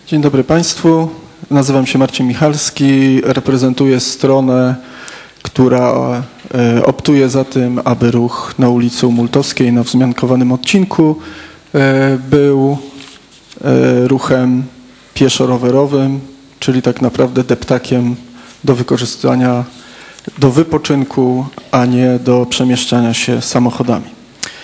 Dzień dobry Państwu. Nazywam się Marcin Michalski. Reprezentuję stronę, która optuje za tym, aby ruch na ulicy Multowskiej na wzmiankowanym odcinku był ruchem pieszo-rowerowym, czyli tak naprawdę deptakiem do wykorzystania do wypoczynku, a nie do przemieszczania się samochodami.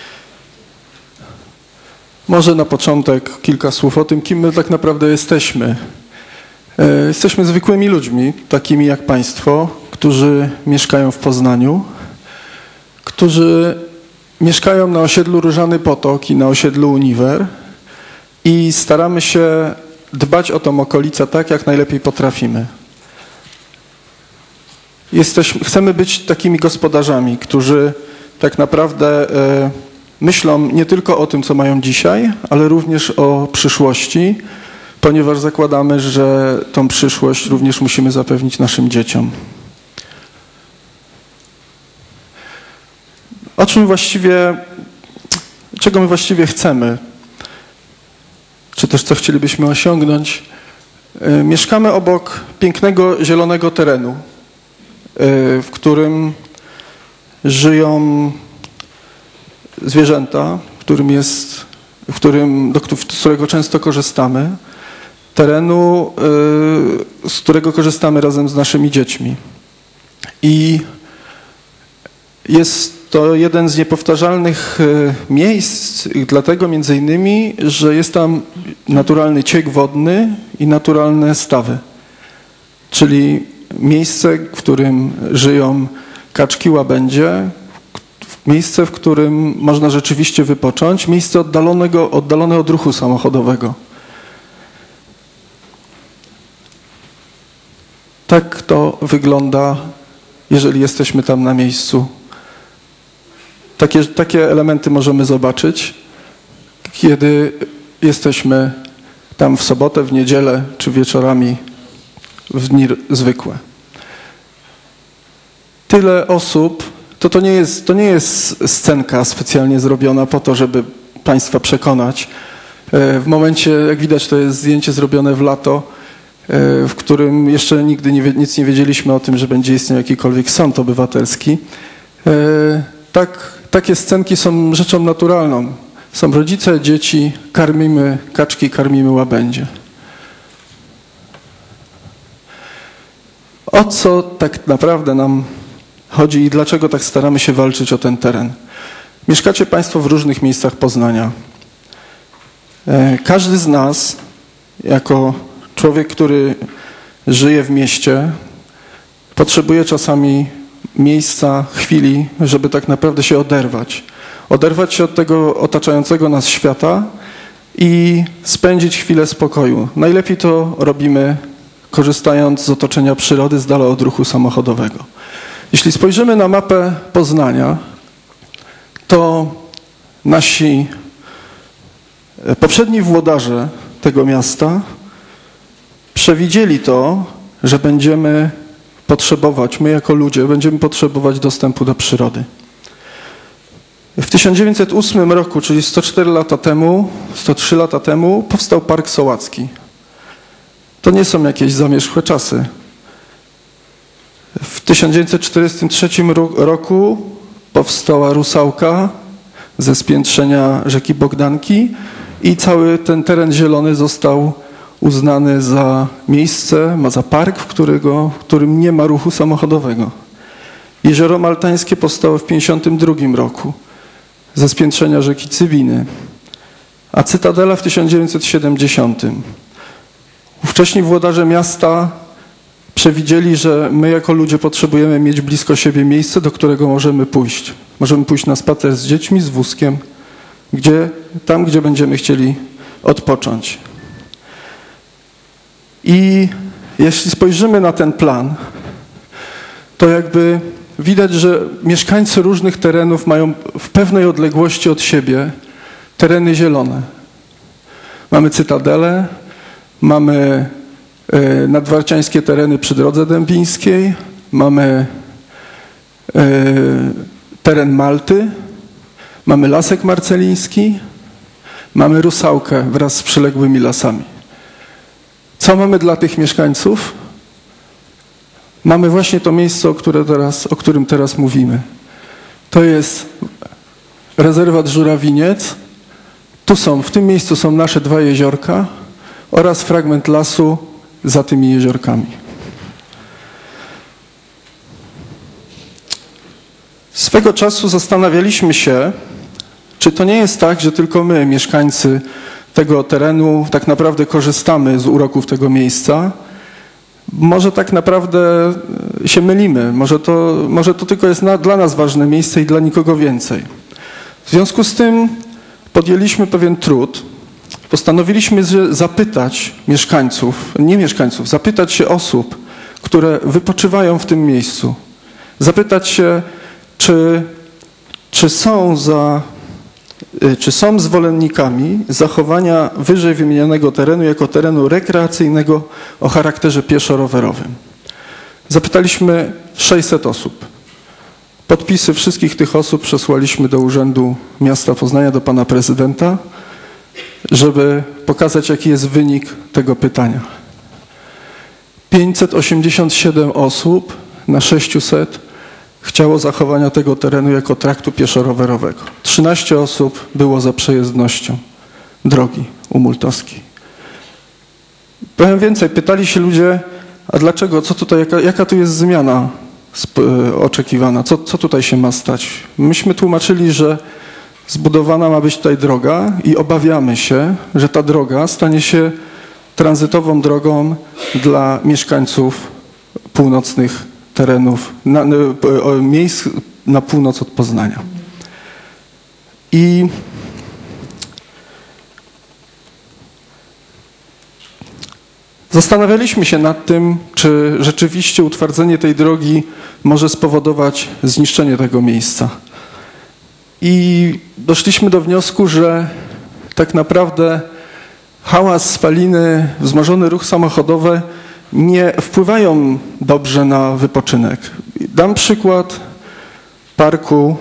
Może na początek kilka słów o tym, kim my tak naprawdę jesteśmy. Jesteśmy zwykłymi ludźmi, takimi jak Państwo, którzy mieszkają w Poznaniu, którzy mieszkają na osiedlu Różany Potok i na osiedlu Uniwer i staramy się dbać o tą okolicę tak, jak najlepiej potrafimy. Chcemy być takimi gospodarzami, którzy tak naprawdę myślą nie tylko o tym, co mają dzisiaj, ale również o przyszłości, ponieważ zakładamy, że tą przyszłość również musimy zapewnić naszym dzieciom. Czego my właściwie chcemy? Czy też co chcielibyśmy osiągnąć? Mieszkamy obok pięknego, zielonego terenu, w którym żyją zwierzęta, z którego często korzystamy, terenu, z którego korzystamy razem z naszymi dziećmi. I jest to jeden z niepowtarzalnych miejsc, dlatego między innymi, że jest tam naturalny ciek wodny i naturalne stawy, czyli miejsce, w którym żyją kaczki, łabędzie, miejsce, w którym można rzeczywiście wypocząć, miejsce oddalone od ruchu samochodowego. Tak to wygląda, jeżeli jesteśmy tam na miejscu. Takie elementy możemy zobaczyć, kiedy jesteśmy tam w sobotę, w niedzielę czy wieczorami w dni zwykłe. Tyle osób, to nie jest scenka specjalnie zrobiona po to, żeby Państwa przekonać. W momencie, jak widać, to jest zdjęcie zrobione w lato, w którym jeszcze nigdy nic nie wiedzieliśmy o tym, że będzie istniał jakikolwiek sąd obywatelski. Takie scenki są rzeczą naturalną. Są rodzice, dzieci, karmimy kaczki, karmimy łabędzie. O co tak naprawdę nam chodzi i dlaczego tak staramy się walczyć o ten teren? Mieszkacie Państwo w różnych miejscach Poznania. Każdy z nas, jako człowiek, który żyje w mieście, potrzebuje czasami miejsca, chwili, żeby tak naprawdę się oderwać. Oderwać się od tego otaczającego nas świata i spędzić chwilę spokoju. Najlepiej to robimy, korzystając z otoczenia przyrody, z dala od ruchu samochodowego. Jeśli spojrzymy na mapę Poznania, to nasi poprzedni włodarze tego miasta przewidzieli to, że będziemy potrzebować, my jako ludzie, będziemy potrzebować dostępu do przyrody. W 1908 roku, czyli 103 lata temu, powstał Park Sołacki. To nie są jakieś zamierzchłe czasy. W 1943 roku powstała Rusałka ze spiętrzenia rzeki Bogdanki i cały ten teren zielony został uznany za miejsce, za park, w którym nie ma ruchu samochodowego. Jezioro Maltańskie powstało w 1952 roku ze spiętrzenia rzeki Cywiny, a Cytadela w 1970. Ówcześni włodarze miasta przewidzieli, że my jako ludzie potrzebujemy mieć blisko siebie miejsce, do którego możemy pójść. Możemy pójść na spacer z dziećmi, z wózkiem, tam, gdzie będziemy chcieli odpocząć. I jeśli spojrzymy na ten plan, to jakby widać, że mieszkańcy różnych terenów mają w pewnej odległości od siebie tereny zielone. Mamy Cytadelę, mamy nadwarciańskie tereny przy Drodze Dębińskiej, mamy teren Malty, mamy Lasek Marceliński, mamy Rusałkę wraz z przyległymi lasami. Co mamy dla tych mieszkańców? Mamy właśnie to miejsce, o którym teraz mówimy. To jest rezerwat Żurawiniec. W tym miejscu są nasze 2 jeziorka oraz fragment lasu za tymi jeziorkami. Swego czasu zastanawialiśmy się, czy to nie jest tak, że tylko my, mieszkańcy tego terenu, tak naprawdę korzystamy z uroków tego miejsca. Może tak naprawdę się mylimy. Może to tylko jest dla nas ważne miejsce i dla nikogo więcej. W związku z tym podjęliśmy pewien trud. Postanowiliśmy zapytać zapytać się osób, które wypoczywają w tym miejscu. Zapytać się, czy są zwolennikami zachowania wyżej wymienionego terenu jako terenu rekreacyjnego o charakterze pieszo-rowerowym. Zapytaliśmy 600 osób. Podpisy wszystkich tych osób przesłaliśmy do Urzędu Miasta Poznania, do pana prezydenta, żeby pokazać, jaki jest wynik tego pytania. 587 osób na 600 chciało zachowania tego terenu jako traktu pieszo-rowerowego. 13 osób było za przejezdnością drogi umultowskiej. Powiem więcej, pytali się ludzie, a dlaczego, jaka tu jest zmiana oczekiwana, co tutaj się ma stać? Myśmy tłumaczyli, że zbudowana ma być tutaj droga i obawiamy się, że ta droga stanie się tranzytową drogą dla mieszkańców północnych terenów, miejsc na północ od Poznania. I zastanawialiśmy się nad tym, czy rzeczywiście utwardzenie tej drogi może spowodować zniszczenie tego miejsca. I doszliśmy do wniosku, że tak naprawdę hałas, spaliny, wzmożony ruch samochodowy nie wpływają dobrze na wypoczynek. Dam przykład parku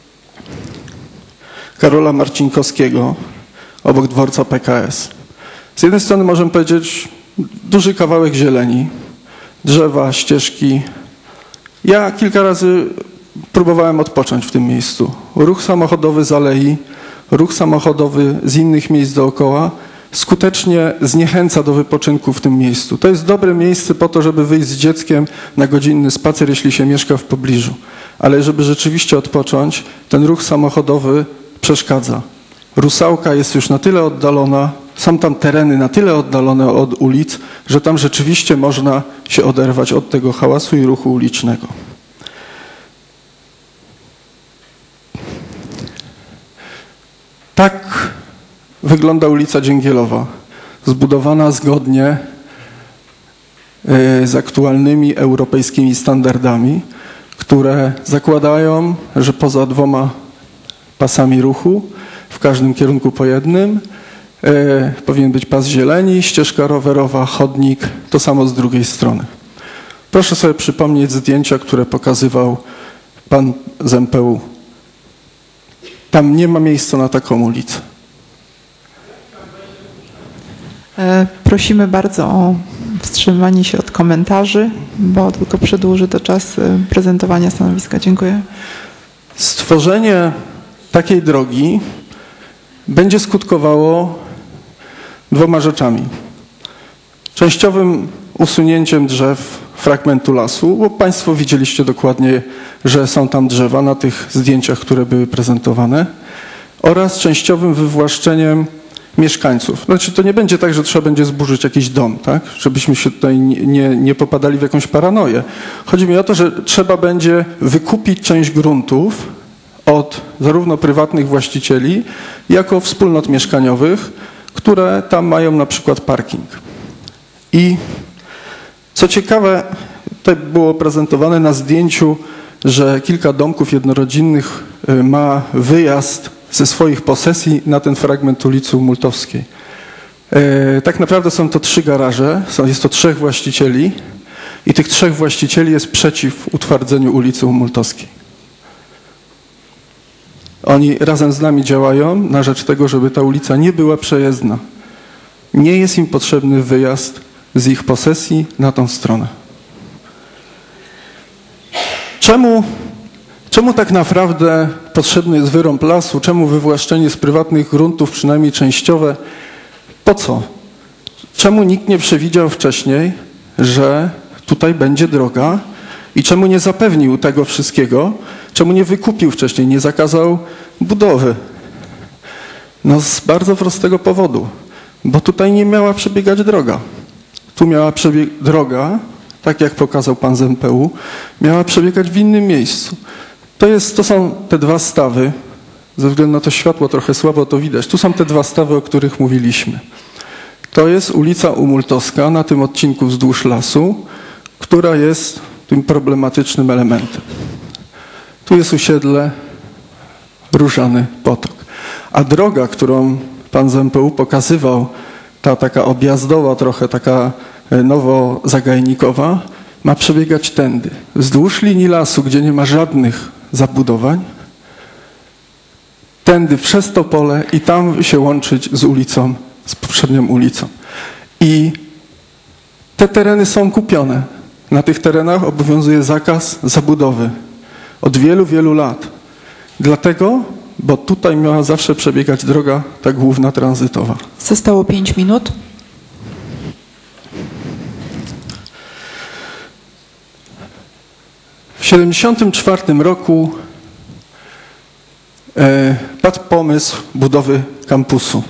Karola Marcinkowskiego obok dworca PKS. Z jednej strony możemy powiedzieć duży kawałek zieleni, drzewa, ścieżki. Ja kilka razy próbowałem odpocząć w tym miejscu. Ruch samochodowy z alei, ruch samochodowy z innych miejsc dookoła skutecznie zniechęca do wypoczynku w tym miejscu. To jest dobre miejsce po to, żeby wyjść z dzieckiem na godzinny spacer, jeśli się mieszka w pobliżu. Ale żeby rzeczywiście odpocząć, ten ruch samochodowy przeszkadza. Rusałka jest już na tyle oddalona, są tam tereny na tyle oddalone od ulic, że tam rzeczywiście można się oderwać od tego hałasu i ruchu ulicznego. Tak wygląda ulica Dzięgielowa, zbudowana zgodnie z aktualnymi europejskimi standardami, które zakładają, że poza 2 pasami ruchu, w każdym kierunku po jednym, powinien być pas zieleni, ścieżka rowerowa, chodnik, to samo z drugiej strony. Proszę sobie przypomnieć zdjęcia, które pokazywał pan z MPU. Tam nie ma miejsca na taką ulicę. Prosimy bardzo o wstrzymanie się od komentarzy, bo tylko przedłuży to czas prezentowania stanowiska. Dziękuję. Stworzenie takiej drogi będzie skutkowało 2 rzeczami. Częściowym usunięciem drzew fragmentu lasu, bo państwo widzieliście dokładnie, że są tam drzewa na tych zdjęciach, które były prezentowane, oraz częściowym wywłaszczeniem mieszkańców. Znaczy, to nie będzie tak, że trzeba będzie zburzyć jakiś dom, tak? Żebyśmy się tutaj nie popadali w jakąś paranoję. Chodzi mi o to, że trzeba będzie wykupić część gruntów od zarówno prywatnych właścicieli, jako wspólnot mieszkaniowych, które tam mają na przykład parking. I co ciekawe, tutaj było prezentowane na zdjęciu, że kilka domków jednorodzinnych ma wyjazd ze swoich posesji na ten fragment ulicy Umultowskiej. Tak naprawdę są to 3 garaże, jest to 3 właścicieli i tych 3 właścicieli jest przeciw utwardzeniu ulicy Umultowskiej. Oni razem z nami działają na rzecz tego, żeby ta ulica nie była przejezdna. Nie jest im potrzebny wyjazd z ich posesji na tą stronę. Czemu tak naprawdę potrzebny jest wyrąb lasu? Czemu wywłaszczenie z prywatnych gruntów, przynajmniej częściowe? Po co? Czemu nikt nie przewidział wcześniej, że tutaj będzie droga i czemu nie zapewnił tego wszystkiego? Czemu nie wykupił wcześniej, nie zakazał budowy? No z bardzo prostego powodu, bo tutaj nie miała przebiegać droga. Tu miała przebiegać droga, tak jak pokazał pan z MPU, miała przebiegać w innym miejscu. To są te dwa stawy, ze względu na to światło trochę słabo to widać. Tu są te dwa stawy, o których mówiliśmy. To jest ulica Umultowska na tym odcinku wzdłuż lasu, która jest tym problematycznym elementem. Tu jest osiedle Różany Potok. A droga, którą pan z MPU pokazywał, ta taka objazdowa, trochę taka nowozagajnikowa, ma przebiegać tędy. Wzdłuż linii lasu, gdzie nie ma żadnych zabudowań, tędy przez to pole i tam się łączyć z ulicą, z poprzednią ulicą. I te tereny są kupione. Na tych terenach obowiązuje zakaz zabudowy od wielu, wielu lat. Dlatego, bo tutaj miała zawsze przebiegać droga ta główna tranzytowa. Zostało 5 minut. W 1974 roku padł pomysł budowy kampusu.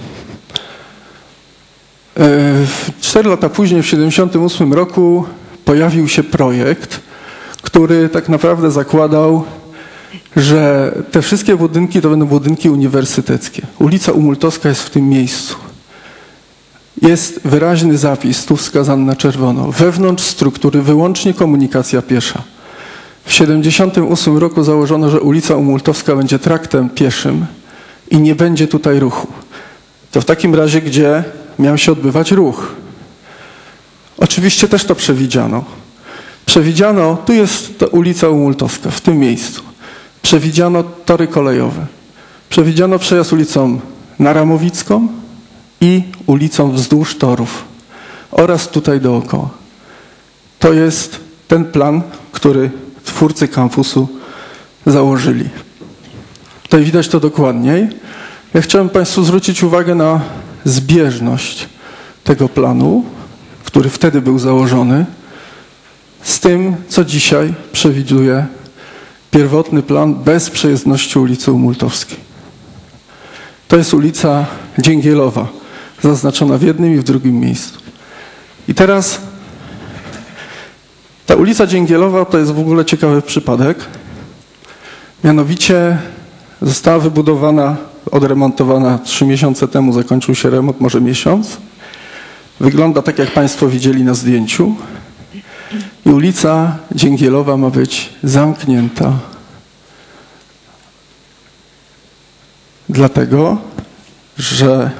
4 lata później, w 1978 roku, pojawił się projekt, który tak naprawdę zakładał, że te wszystkie budynki to będą budynki uniwersyteckie. Ulica Umultowska jest w tym miejscu. Jest wyraźny zapis, tu wskazany na czerwono. Wewnątrz struktury wyłącznie komunikacja piesza. W 1978 roku założono, że ulica Umultowska będzie traktem pieszym i nie będzie tutaj ruchu. To w takim razie, gdzie miał się odbywać ruch? Oczywiście też to przewidziano. Tu jest ta ulica Umultowska, w tym miejscu. Przewidziano tory kolejowe. Przewidziano przejazd ulicą Naramowicką i ulicą wzdłuż torów oraz tutaj dookoła. To jest ten plan, który twórcy kampusu założyli. Tutaj widać to dokładniej. Ja chciałem państwu zwrócić uwagę na zbieżność tego planu, który wtedy był założony, z tym, co dzisiaj przewiduje pierwotny plan bez przejezdności ulicy Umultowskiej. To jest ulica Dzięgielowa, zaznaczona w jednym i w drugim miejscu. I teraz ta ulica Dzięgielowa to jest w ogóle ciekawy przypadek. Mianowicie została wybudowana, odremontowana 3 miesiące temu, zakończył się remont, może miesiąc. Wygląda tak, jak państwo widzieli na zdjęciu. I ulica Dzięgielowa ma być zamknięta. Dlatego, że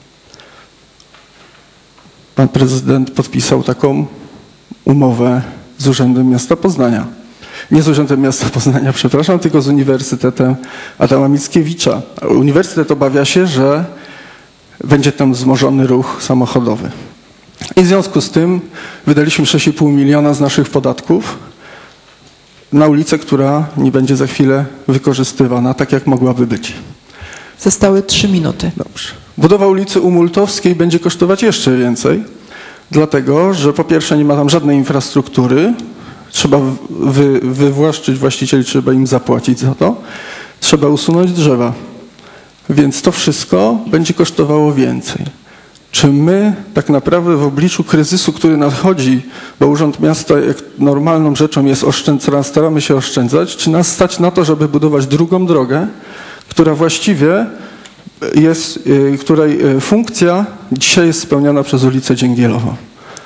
pan prezydent podpisał taką umowę z Urzędem Miasta Poznania. Nie z Urzędem Miasta Poznania, przepraszam, tylko z Uniwersytetem Adama Mickiewicza. Uniwersytet obawia się, że będzie tam wzmożony ruch samochodowy. I w związku z tym wydaliśmy 6,5 miliona z naszych podatków na ulicę, która nie będzie za chwilę wykorzystywana tak, jak mogłaby być. Zostały 3 minuty. Dobrze. Budowa ulicy Umultowskiej będzie kosztować jeszcze więcej, dlatego, że po pierwsze nie ma tam żadnej infrastruktury, trzeba wywłaszczyć właścicieli, trzeba im zapłacić za to, trzeba usunąć drzewa, więc to wszystko będzie kosztowało więcej. Czy my tak naprawdę w obliczu kryzysu, który nadchodzi, bo Urząd Miasta jak normalną rzeczą jest staramy się oszczędzać, czy nas stać na to, żeby budować drugą drogę, która właściwie jest, której funkcja dzisiaj jest spełniana przez ulicę Dzięgielową.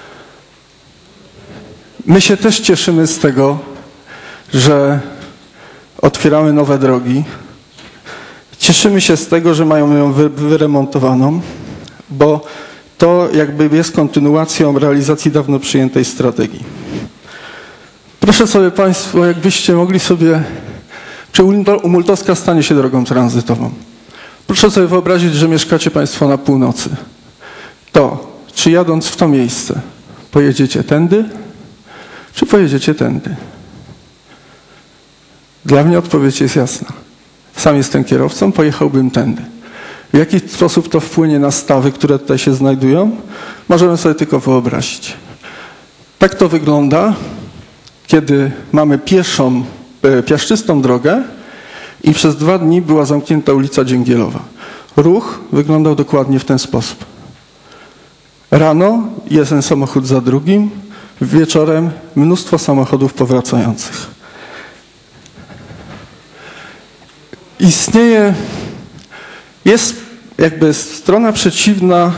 My się też cieszymy z tego, że otwieramy nowe drogi. Cieszymy się z tego, że mają ją wyremontowaną, bo to jakby jest kontynuacją realizacji dawno przyjętej strategii. Proszę sobie państwo, jakbyście mogli sobie, czy Umultowska stanie się drogą tranzytową? Proszę sobie wyobrazić, że mieszkacie państwo na północy. To, czy jadąc w to miejsce, Pojedziecie tędy, czy pojedziecie tędy? Dla mnie odpowiedź jest jasna. Sam jestem kierowcą, pojechałbym tędy. W jaki sposób to wpłynie na stawy, które tutaj się znajdują? Możemy sobie tylko wyobrazić. Tak to wygląda, kiedy mamy piaszczystą drogę i przez 2 dni była zamknięta ulica Dzięgielowa. Ruch wyglądał dokładnie w ten sposób. Rano jeden samochód za drugim, wieczorem mnóstwo samochodów powracających. Jest jakby strona przeciwna,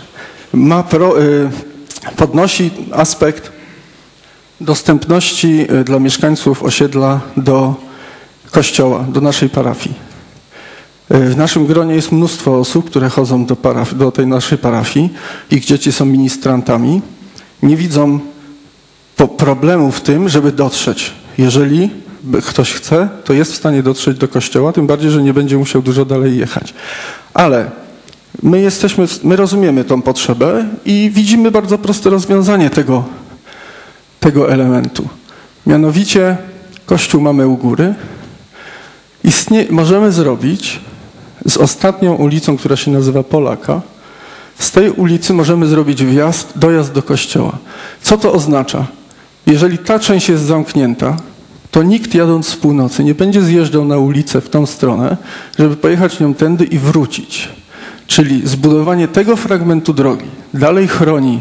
podnosi aspekt dostępności dla mieszkańców osiedla do kościoła, do naszej parafii. W naszym gronie jest mnóstwo osób, które chodzą do tej naszej parafii. Ich dzieci są ministrantami. Nie widzą problemu w tym, żeby dotrzeć. Jeżeli ktoś chce, to jest w stanie dotrzeć do kościoła, tym bardziej, że nie będzie musiał dużo dalej jechać. Ale my rozumiemy tą potrzebę i widzimy bardzo proste rozwiązanie tego elementu. Mianowicie kościół mamy u góry. Możemy zrobić z ostatnią ulicą, która się nazywa Polaka, z tej ulicy możemy zrobić dojazd do kościoła. Co to oznacza? Jeżeli ta część jest zamknięta, to nikt jadąc z północy nie będzie zjeżdżał na ulicę w tą stronę, żeby pojechać nią tędy i wrócić. Czyli zbudowanie tego fragmentu drogi dalej chroni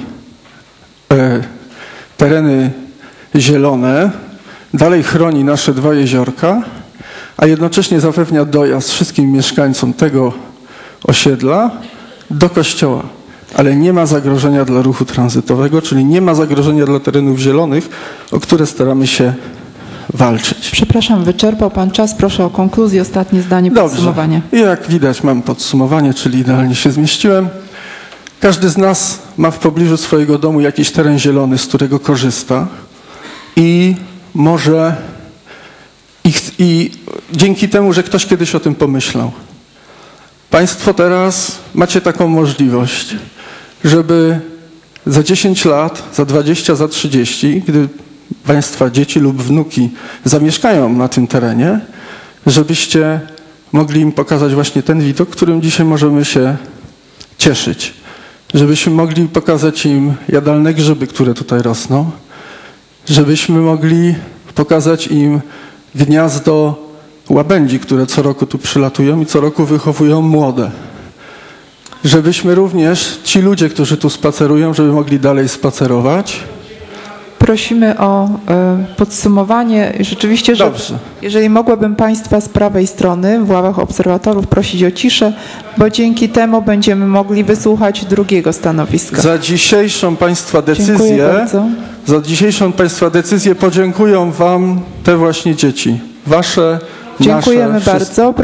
tereny zielone, dalej chroni nasze 2 jeziorka, a jednocześnie zapewnia dojazd wszystkim mieszkańcom tego osiedla do kościoła. Ale nie ma zagrożenia dla ruchu tranzytowego, czyli nie ma zagrożenia dla terenów zielonych, o które staramy się walczyć. Przepraszam, wyczerpał Pan czas. Proszę o konkluzję, ostatnie zdanie, podsumowanie. Dobrze. Jak widać, mam podsumowanie, czyli idealnie się zmieściłem. Każdy z nas ma w pobliżu swojego domu jakiś teren zielony, z którego korzysta i może i dzięki temu, że ktoś kiedyś o tym pomyślał. Państwo teraz macie taką możliwość, żeby za 10 lat, za 20, za 30, gdy Państwa dzieci lub wnuki zamieszkają na tym terenie, żebyście mogli im pokazać właśnie ten widok, którym dzisiaj możemy się cieszyć. Żebyśmy mogli pokazać im jadalne grzyby, które tutaj rosną. Żebyśmy mogli pokazać im gniazdo łabędzi, które co roku tu przylatują i co roku wychowują młode. Żebyśmy również, ci ludzie, którzy tu spacerują, żeby mogli dalej spacerować. Prosimy o podsumowanie. Rzeczywiście, że Dobrze. Jeżeli mogłabym Państwa z prawej strony w ławach obserwatorów prosić o ciszę, bo dzięki temu będziemy mogli wysłuchać drugiego stanowiska. Za dzisiejszą Państwa decyzję podziękują Wam te właśnie dzieci. Wasze, Dziękujemy nasze, bardzo.